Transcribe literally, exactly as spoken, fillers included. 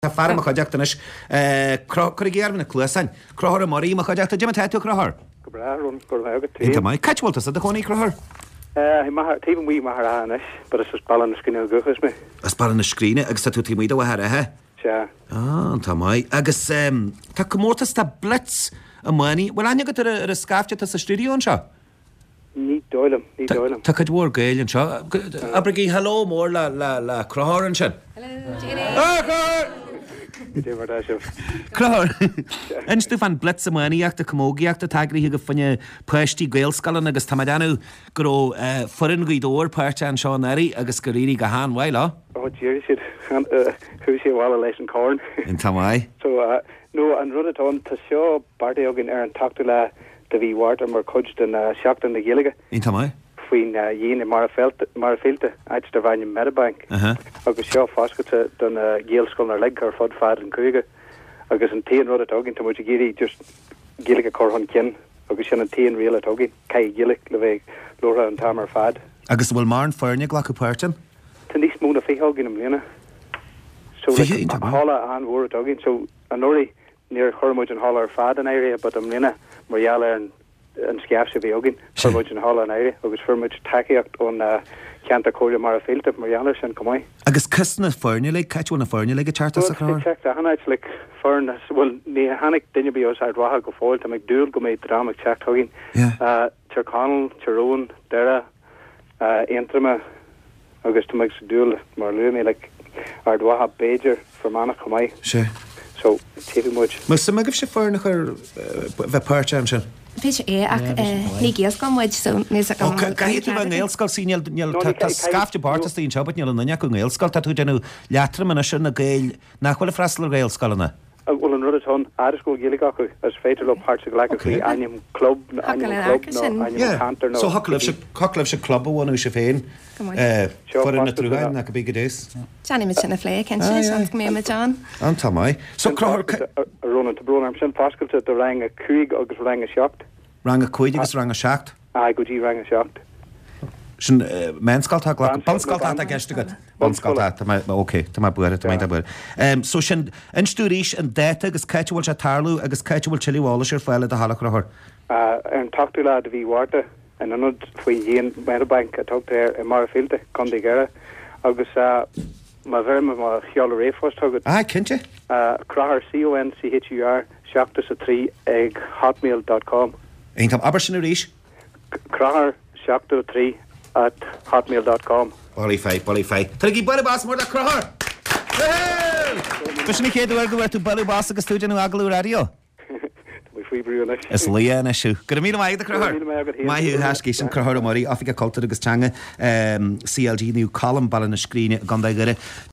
Tá fear a chuideachtanis chuigéarmna cluasain. Crothir marí a chuideachta de teú crothir. Go braún go agad. Inta mai catbhiltas a chonaí crothir. Eh, mar tíbn mí mar anis, but is ballan na scríine gochas me. As bar na scríine agus tú tí muide bhthar athe. Se. Ah, tá mai. Agus tá commórtas tá blitz a mhaí, bhfuil aine go ar a scafte sa stúdión seo? Ní dóilem, ní dóilem. Tá chud mhór gailin seo. Aber í halló mór le crothiran sin. Crothir, instú fan blitz a mhaíocht a commógiacht a tagrií go funne puistí gailscalan agus tá anú go foran goidóir páirte an seán airí agus go rií go hán bhile. Ó díir siad chu sé bhile leis an corn. In tá mai. So nó an rudatón tá seo bardaíogann ar an tactú le de bhí bhhart mar chuid den seachtain na Gaeilge. In tá mai. Faoin dhéana mar mar filte ait de bhain Meadowbank. Agus seo fáscate don Gaelscoil ar le ar fod fad an cuaige. Agus an taon rud atóginn tá muid géirí just Gaeilge corthain cin agus sin an taon rial atóginn cai Gaeilge le bheith lóra an tamar fad. Agus bhfuil mar an fearne ghlach go páirtin? Tá níos múna féthóginn am líana. So hála an bhór atóginn, so an nóirí níor chormúid an hála ar fad an éire, but am líana margheall an an sceaf sé bhéóginn chormúid an hála an éire, agus firmúid takeíocht ón ceanta cóide mar a féilte margheall sin commáid. Agus cusna fearne le caitú na fearne le go teartas a crothir? Check a hanaid le fearne, well ní hanig duine bí os ar dwacha go fáil, tá meid dúil go méid drámach teach thuginn. Tircánal, Tyrone, Dara, Aintrama, agus tá meid dúil mar luimi le ar dwacha Beiger formánach commáid. Sé. So, tífi muid. Mas sa magah sé fearne chur bheith páirte am sin? Fis é ach ní géascáil muid so níos a go. Caithú bheith ngéalscail sí tá scafte bartas tíon seobat níl na go ngéalscail tá tú denú leatra man sin na gail nachhfuil freistal gailscailna. Well an rudatón airascúil Gaeilge acu as féidir le páirte go lecha faoi aim club na aim club nó aim cantar nó. So hoclibh se club bhhainú sé féin fuair na trúhain na go bí go dééis. Johnny mit sinna flé cin sin mé me John. An tá mai. So crothir róna tá brón am sin fáscailte do rang a cuaig agus rang a seacht. Rang a cuaig agus rang a seacht? Ai go dtí rang a seacht. Sin menscaltá banscaltá a gceiste go banscaltá óké tá mai buir tá mai buir. So sin instúríis an déite agus ceitehil se tarlú agus ceitehil tilíhála ar fáile a hala crothir. An tachtú le a bhí bhharrta an anad faoi dhéon Meadowbank a tugta ar i mar filte chun gheara agus má bhir má cheála réfos tugad. Ah, cinnte? Crothir C O N C H U R seachtas a trí ag hotmail dot com. Eintam aber sin a ríis? Crothir seachtas a trí at hotmail dot com. Bolí fei, bolí fei. Tá í bailí bás mór le crothir. Tá sin chéadú ar go bhfuir tú bailí bás agus túideanú agalú radio? Is líana siú. Go mí maid a crothir. Maithú heascí sin crothir marí, áfik a cultúr agus teanga C L G nú colm ballan na scríine gan daigere.